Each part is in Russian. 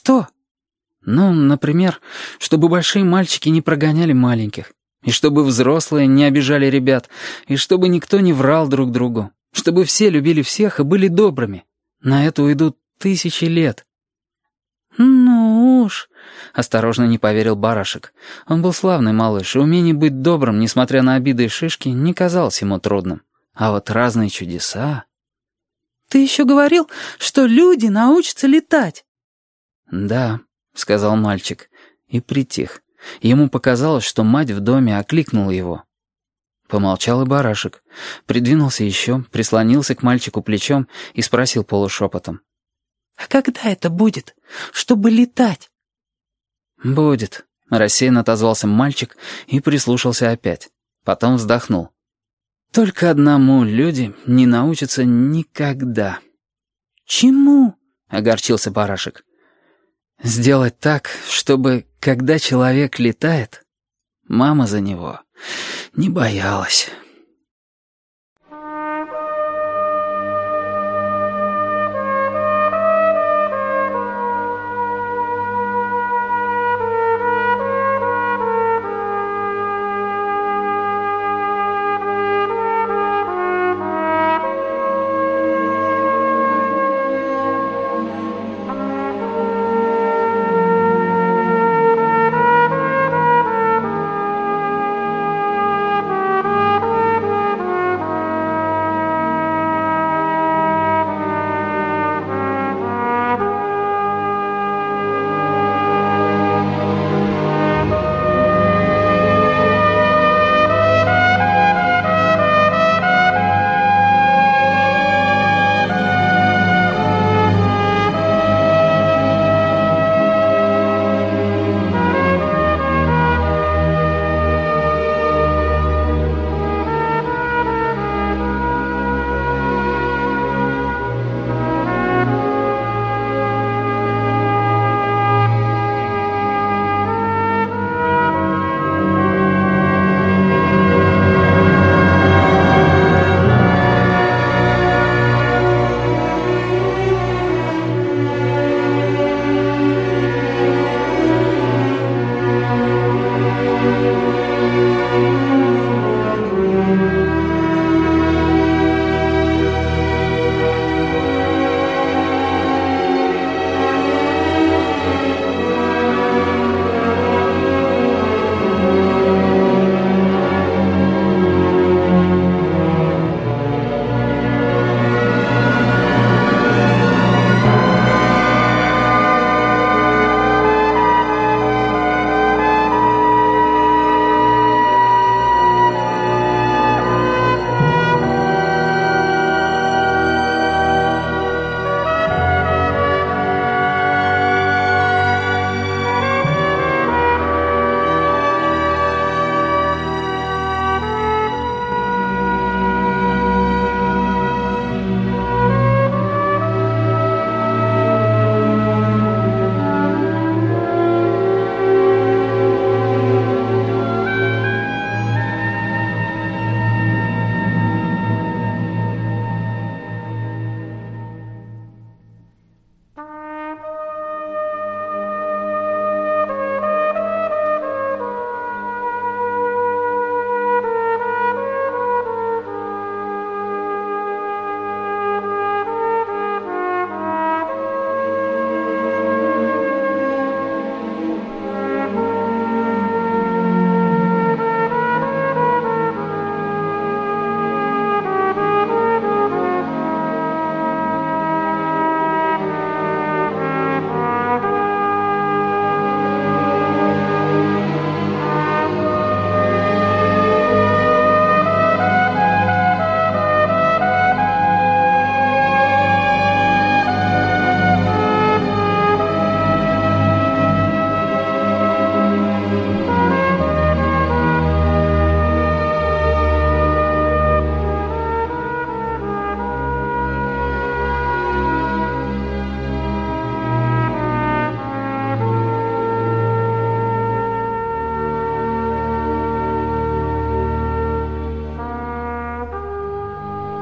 «Что?» «Ну, например, чтобы большие мальчики не прогоняли маленьких, и чтобы взрослые не обижали ребят, и чтобы никто не врал друг другу, чтобы все любили всех и были добрыми. На это уйдут 1000 лет». «Ну уж», — осторожно не поверил Барашек. Он был славный малыш, и умение быть добрым, несмотря на обиды и шишки, не казалось ему трудным. А вот разные чудеса... «Ты еще говорил, что люди научатся летать». «Да», — сказал мальчик, и притих. Ему показалось, что мать в доме окликнула его. Помолчал и Барашек. Придвинулся еще, прислонился к мальчику плечом и спросил полушепотом. «А когда это будет, чтобы летать?» «Будет», — рассеянно отозвался мальчик и прислушался опять. Потом вздохнул. «Только одному люди не научатся никогда». «Чему?» — огорчился Барашек. «Сделать так, чтобы, когда человек летает, мама за него не боялась».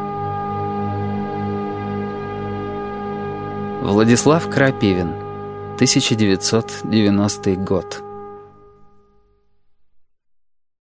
Владислав Крапивин. 1990 год.